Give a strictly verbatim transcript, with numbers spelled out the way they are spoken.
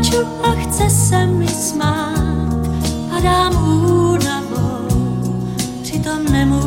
pláču a chce se mi smát, padám únavou, přitom nemůžu